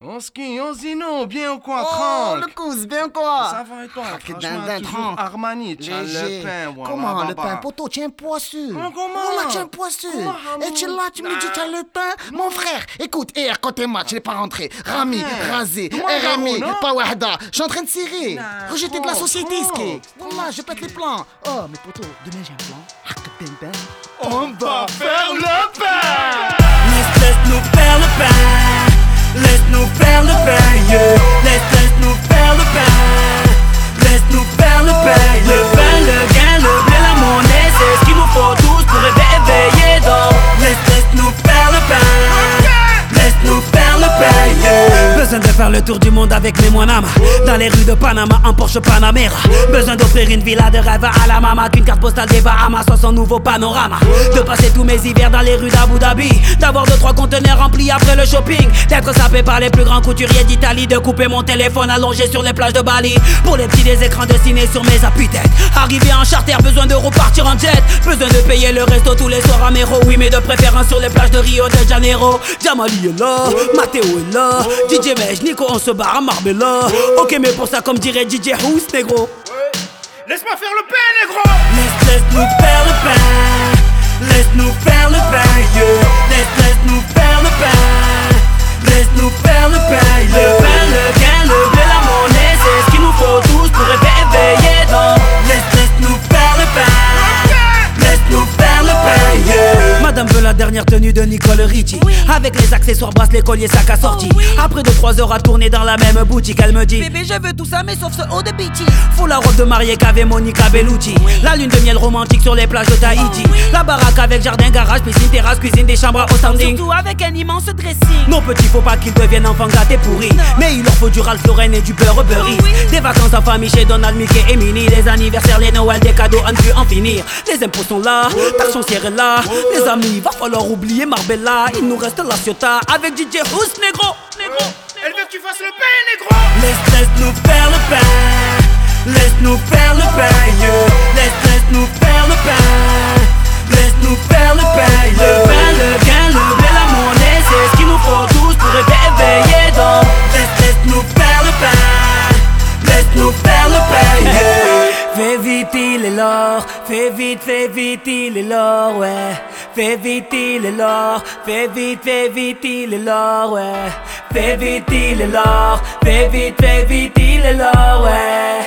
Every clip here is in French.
On ski, on zino, bien ou quoi, Oh, tranque. le cousse, bien quoi? Ça va et toi? Ah, que Franchement, d'un toujours tranque. Armani, tiens Léger. le pain, voilà. Comment le baba. pain, poto, tiens poisseux. Comment? Voilà, tiens poisseux. Comment, Et tu es là, tu me dis, Ah. tiens le pain. Mon frère, écoute, hier, quand t'es match, il est pas rentré. Rami, Arrête. rasé, Comment, Rami, non? pas wahda. Je suis en train de cirer. Non, Rejeté de la trop, société, trop. ski. Voilà, je pète les plans. Oh, mais poto, demain j'ai un plan. Ah, que ben ben. On va faire le pain. Laisse-nous faire le pain. Laisse-nous faire le pain, yeah. Laisse-nous faire le pain. Laisse-nous faire le pain. Le pain, le gain, le blé, la monnaie, c'est ce qu'il nous faut tous pour éveiller dans. Laisse-nous faire le pain. Laisse-nous faire le pain, yeah. Besoin de faire le tour du monde avec mes moinamas. Dans les rues de Panama, en Porsche Panamera. Besoin d'offrir une villa de rêve à la mama. Qu'une carte postale des Bahamas soit son nouveau panorama. De passer tous mes hivers dans les rues d'Abu Dhabi. D'avoir 2-3 conteneurs remplis après le shopping. D'être sapé par les plus grands couturiers d'Italie. De couper mon téléphone allongé sur les plages de Bali. Pour les petits des écrans dessinés sur mes appuis-têtes. Arrivé en charter, besoin de repartir en jet. Besoin de payer le resto tous les soirs à Mero. Oui, mais de préférence sur les plages de Rio de Janeiro. Jamali est là, Matteo est là, DJ Mej, Nico, on se barre à Marbella. Ok, mais pour ça, comme dirait DJ House, négro. Laisse-moi faire le pain, négro. Laisse-nous faire le pain. Laisse-nous faire le pain, yeah. Laisse-nous faire le pain. Laisse-nous faire le pain, yeah. Le pain, le gain, le blé, la monnaie, c'est ce qu'il nous faut tous pour éveiller dans. Laisse-nous faire le pain. Laisse-nous faire le pain, yeah. Madame veut la dernière tenue de Nicole Richie, avec les accessoires, bracelets, colliers, sac assorti. Après 2-3 heures à tourner dans la même boutique, elle me dit: Bébé, je veux tout ça, mais sauf ce haut de BT. faut la robe de mariée qu'avait Monica Bellucci. La lune de miel romantique sur les plages de Tahiti. La baraque avec jardin, garage, piscine, terrasse, cuisine, des chambres au standing. Surtout avec un immense dressing. Nos petits, faut pas qu'ils deviennent enfants gâtés pourris. Mais il leur faut du Ralph Lauren et du Burberry. Des vacances en famille chez Donald, Mickey et Minnie. Les anniversaires, les Noëls, des cadeaux à ne plus en finir. Les impôts sont là, taxes foncières est là. Les amis, va falloir oublier Marbella. Il nous reste la Ciotat avec DJ House, négro. Elle veut que tu fasses le pain, négro. Laisse-nous faire le pain. Laisse-nous faire le pain, yeah. Laisse-nous faire le pain. Laisse-nous faire le pain, yeah. Le pain, le gain, le blé, la monnaie, c'est ce qu'il nous faut tous pour éveiller dans. Laisse-nous faire le pain. Laisse-nous faire le pain, yeah. Fais vite, il est l'or. Fais vite, il est l'or, ouais. Fais vite, il est l'or. Fais vite, il est l'or, ouais. Fais vite, il est l'or. Fais vite, il est l'or, ouais.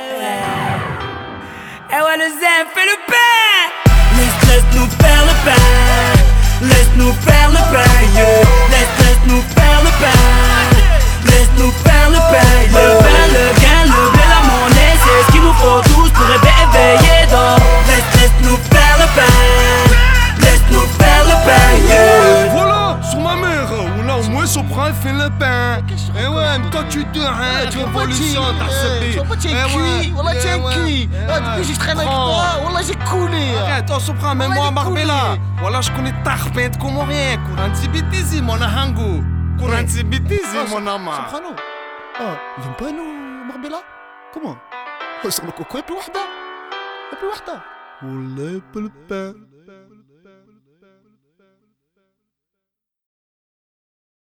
Et ouais, le zen fait le pain. Laisse-nous faire le pain. Laisse-nous faire le pain, yeah. Laisse-nous faire le pain. Laisse-nous faire le pain, yeah. Le pain, le gain, le blé, la monnaie, c'est ce qu'il nous faut tous pour éveiller dans. Laisse-nous faire le pain. Laisse-nous faire le pain, yeah. Voilà, sur ma mère. Ou là, au moins, Sopran, elle fait le pain. Eh ouais, mais toi, tu te rends, tu révolution, t'as Tu vois pas, tiens cuit. Voilà, tiens cuit. Depuis, je traîne avec toi. Voilà, j'ai coulé. Arrête, toi, Sopran, même moi, à Marbella. Voilà, je connais Tarpent comme rien. Couranti bitizi, mon ahango. Couranti bitizi, mon ama. Soprano. Viens pas nous, Marbella. Comment? Oh, sur le coco, il y a plus wahda. Il y a plus wahda. Ou le pain.